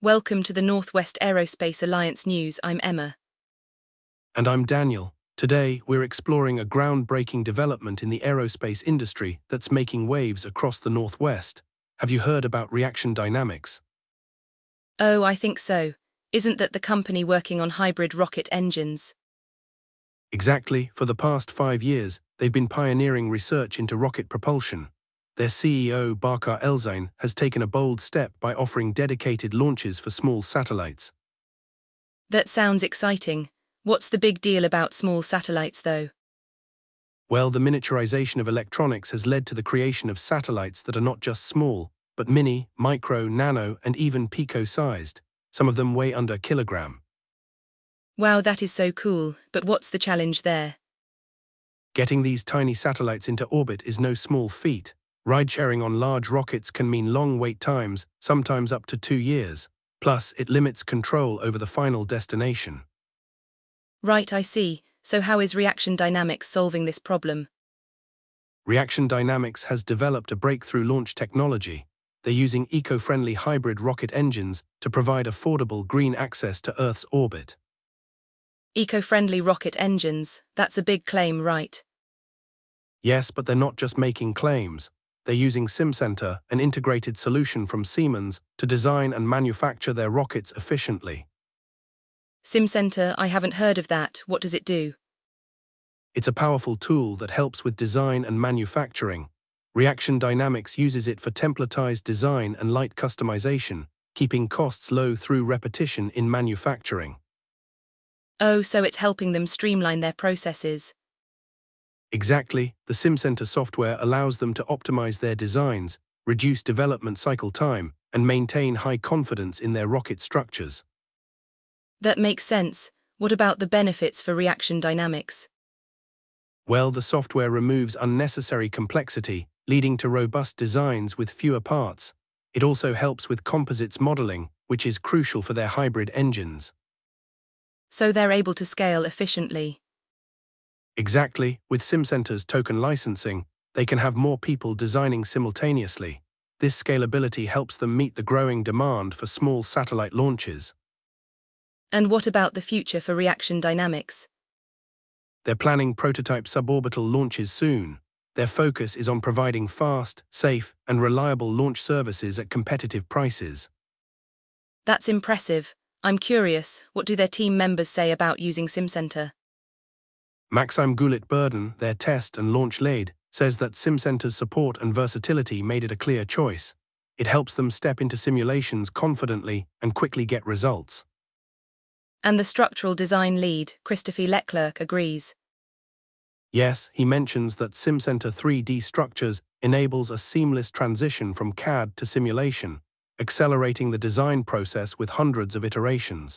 Welcome to the Northwest Aerospace Alliance News. I'm Emma. And I'm Daniel. Today, we're exploring a groundbreaking development in the aerospace industry that's making waves across the Northwest. Have you heard about Reaction Dynamics? Oh, I think so. Isn't that the company working on hybrid rocket engines? Exactly. For the past 5 years, they've been pioneering research into rocket propulsion. Their CEO, Barkar Elzain, has taken a bold step by offering dedicated launches for small satellites. That sounds exciting. What's the big deal about small satellites, though? Well, the miniaturization of electronics has led to the creation of satellites that are not just small, but mini, micro, nano, and even pico-sized. Some of them weigh under a kilogram. Wow, that is so cool, but what's the challenge there? Getting these tiny satellites into orbit is no small feat. Ride-sharing on large rockets can mean long wait times, sometimes up to 2 years. Plus, it limits control over the final destination. Right, I see. So how is Reaction Dynamics solving this problem? Reaction Dynamics has developed a breakthrough launch technology. They're using eco-friendly hybrid rocket engines to provide affordable green access to Earth's orbit. Eco-friendly rocket engines, that's a big claim, right? Yes, but they're not just making claims. They're using SimCenter, an integrated solution from Siemens, to design and manufacture their rockets efficiently. SimCenter, I haven't heard of that. What does it do? It's a powerful tool that helps with design and manufacturing. Reaction Dynamics uses it for templatized design and light customization, keeping costs low through repetition in manufacturing. Oh, so it's helping them streamline their processes. Exactly, the SimCenter software allows them to optimize their designs, reduce development cycle time, and maintain high confidence in their rocket structures. That makes sense. What about the benefits for Reaction Dynamics? Well, the software removes unnecessary complexity, leading to robust designs with fewer parts. It also helps with composites modeling, which is crucial for their hybrid engines. So they're able to scale efficiently. Exactly, with SimCenter's token licensing, they can have more people designing simultaneously. This scalability helps them meet the growing demand for small satellite launches. And what about the future for Reaction Dynamics? They're planning prototype suborbital launches soon. Their focus is on providing fast, safe, and reliable launch services at competitive prices. That's impressive. I'm curious, what do their team members say about using SimCenter? Maxime Goulet-Burden, their test and launch lead, says that SimCenter's support and versatility made it a clear choice. It helps them step into simulations confidently and quickly get results. And the structural design lead, Christophe Leclerc, agrees. Yes, he mentions that SimCenter 3D Structures enables a seamless transition from CAD to simulation, accelerating the design process with hundreds of iterations.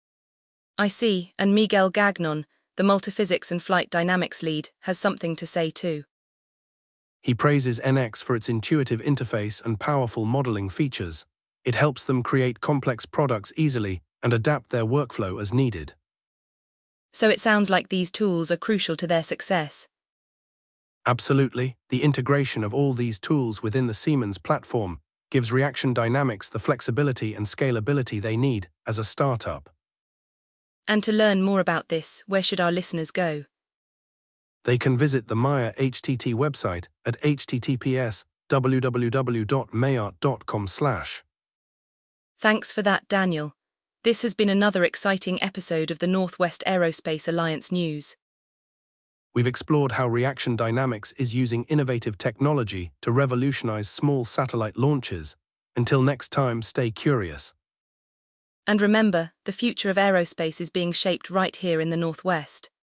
I see, and Miguel Gagnon, the multiphysics and flight dynamics lead, has something to say too. He praises NX for its intuitive interface and powerful modeling features. It helps them create complex products easily and adapt their workflow as needed. So it sounds like these tools are crucial to their success. Absolutely, the integration of all these tools within the Siemens platform gives Reaction Dynamics the flexibility and scalability they need as a startup. And to learn more about this, where should our listeners go? They can visit the Maya HTT website at https://www.mayart.com/. Thanks for that, Daniel. This has been another exciting episode of the Northwest Aerospace Alliance News. We've explored how Reaction Dynamics is using innovative technology to revolutionize small satellite launches. Until next time, stay curious. And remember, the future of aerospace is being shaped right here in the Northwest.